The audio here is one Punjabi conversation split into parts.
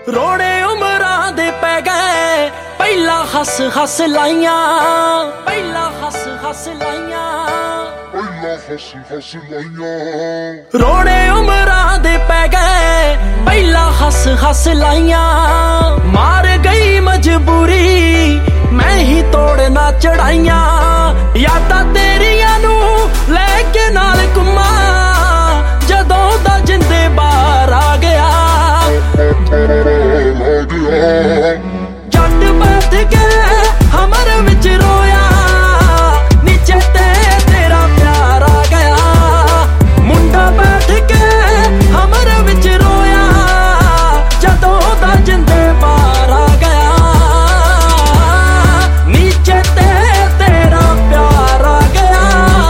ਰੋਣੇ ਉਮਰਾਂ ਦੇ ਪੈ ਗਏ ਪਹਿਲਾਂ ਹੱਸ ਹੱਸ ਲਾਈਆਂ, ਪਹਿਲਾਂ ਹੱਸ ਹੱਸ ਲਾਈਆਂ, ਪਹਿਲਾਂ ਹੱਸ ਹੱਸ ਲਾਈਆਂ। ਰੋਣੇ ਉਮਰਾਂ ਦੇ ਪੈ ਗਏ ਪਹਿਲਾਂ ਹੱਸ ਹੱਸ ਲਾਈਆਂ। ਮਾਰ ਗਈ ਮਜਬੂਰੀ ਮੈਂ ਹੀ ਤੋੜਨਾ ਚੜਾਈਆਂ। ਯਾਦਾਂ ਤੇਰੀਆਂ ਨੂੰ ਲੈ ਕੇ ਨਾਲ ਘੁੰਮਾਂ ਜਦੋਂ ਦਾ ਜਿੰਦੇ ਬਾਹਰ ਆ ਗਿਆ। ਜੱਟ ਬੈਠ ਕੇ ਹਮਰ ਵਿੱਚ ਰੋਇਆ ਨੀਚੇ ਤੇ ਤੇਰਾ ਪਿਆਰ ਆ ਗਿਆ। ਮੁੰਡਾ ਬੈਠ ਕੇ ਹਮਰ ਵਿੱਚ ਰੋਇਆ ਜਦੋਂ ਦਾ ਜਿੰਦੇ ਬਾਹਰ ਆ ਗਿਆ। ਨੀਚੇ ਤੇ ਤੇਰਾ ਪਿਆਰ ਆ ਗਿਆ।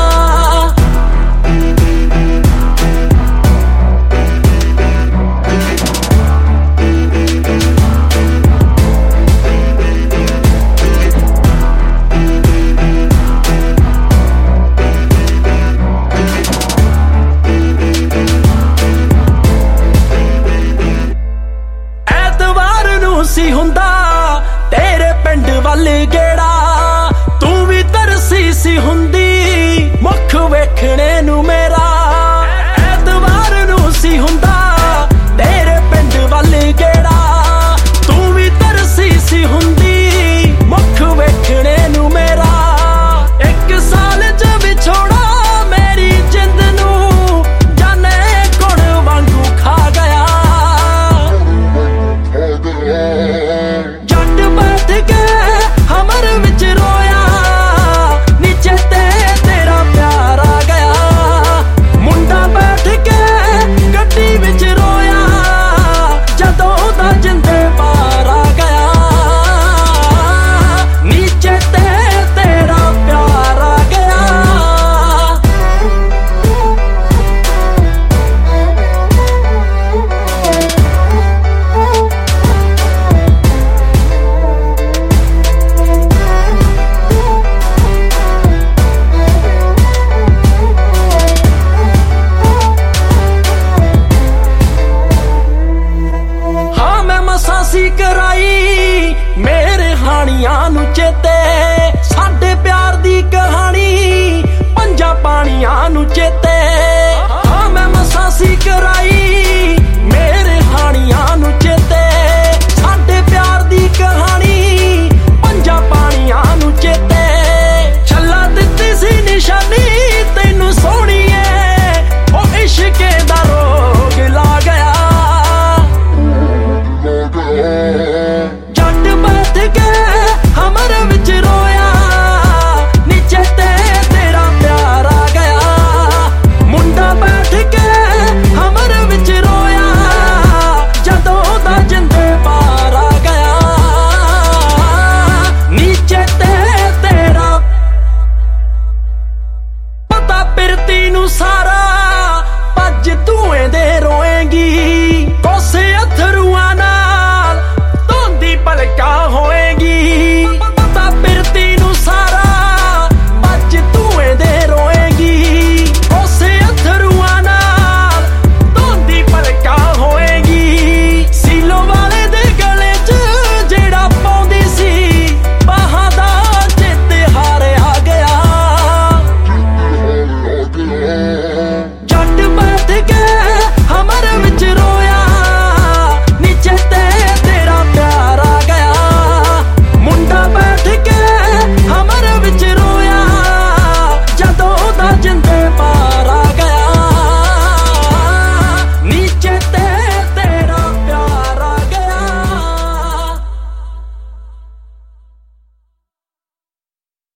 ਸੀ ਹੁੰਦਾ ਤੇਰੇ ਪਿੰਡ ਵੱਲ ਗੇੜਾ, ਤੂੰ ਵੀ ਤਰਸੀ ਸੀ ਹੁੰਦੀ ਮੁੱਖ ਵੇਖਣੇ ਨੂੰ ਮੇਰਾ। ਐਤਵਾਰ ਨੂੰ ਸੀ ਹੁੰਦਾ ਤੇਰੇ ਪਿੰਡ ਵੱਲ ਗੇੜਾ, ਤੂੰ ਵੀ ਤਰਸੀ ਸੀ ਹੁੰਦੀ ਮੁੱਖ ਵੇਖਣੇ ਨੂੰ ਮੇਰਾ। ਇੱਕ ਸਾਲ ਚ ਵਿਛੋੜਾ ਮੇਰੀ ਜਿੰਦ ਨੂੰ ਜਾਨੇ ਗੁਣ ਵਾਂਗੂ ਖਾ ਗਿਆ। ਜੱਟ ਬੈਠ ਕੇ ਹਮਰ ਵਿੱਚ ਰੋਇਆ ਨੀਚੇ ਤੇ ਤੇਰਾ ਪਿਆਰ ਆ ਗਿਆ। ਮੁੰਡਾ ਬੈਠ ਕੇ ਗੱਡੀ ਵਿੱਚ ਰੋਇਆ ਜਦੋਂ ਦਾ ਜਿੰਦੇ ਬਾਹਰ ਆ ਗਿਆ। ਨੀਚੇ ਤੇ ਤੇਰਾ ਪਿਆਰ ਆ ਗਿਆ। ਸਾਂਸੀ ਕਰਾਈ ਮੇਰੇ ਹਾਣੀਆਂ ਨੂੰ ਚੇਤੇ,